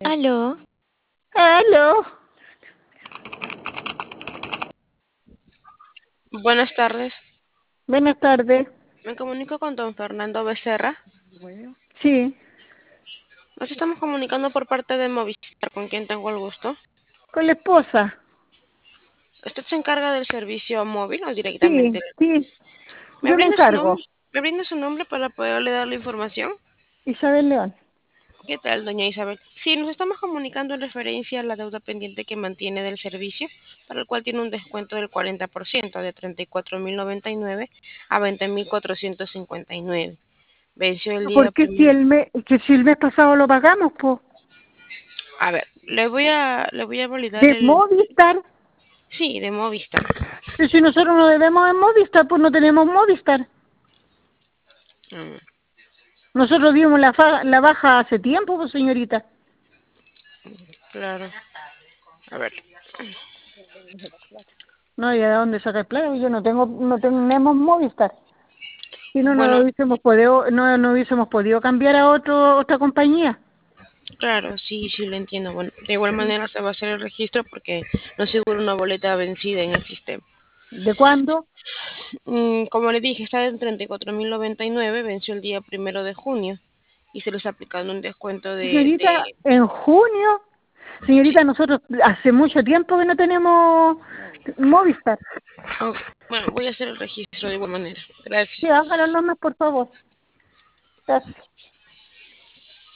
Aló, Aló, Buenas tardes. buenas tardes. Me comunico con don Fernando Becerra. Sí, Nos estamos comunicando por parte de Movistar, con quien tengo el gusto. con la esposa. ¿Usted se encarga del servicio móvil o directamente? Sí, sí, ¿Me yo me brinda su nombre? encargo. ¿Me brinda su nombre para poderle dar la información? Isabel León. ¿Qué tal, doña Isabel? Sí, nos estamos comunicando en referencia a la deuda pendiente que mantiene del servicio, para el cual tiene un descuento del 40% de 34.099 a 20.459. Venció el día Porque si primero. si el mes pasado lo pagamos, pues, A ver, le voy a validar de el. Movistar. Sí, de Movistar. Y si nosotros no debemos en Movistar, pues no tenemos Movistar. Mm, Nosotros dimos la baja hace tiempo, pues, señorita. claro. A ver. No, ¿y de dónde sacar plata? Yo no tenemos Movistar. Si no, Bueno, no hubiésemos podido cambiar a otra compañía. claro, sí, sí lo entiendo. Bueno, de igual manera se va a hacer el registro porque no figura una boleta vencida en el sistema. ¿De cuándo? Como le dije, está en 34.099, venció el día 1 de junio y se le está aplicando un descuento Señorita, en junio, señorita, sí. nosotros hace mucho tiempo que no tenemos Movistar. Ok, bueno, voy a hacer el registro de igual manera. Gracias. Sí, hágalo nomás, por favor. Gracias.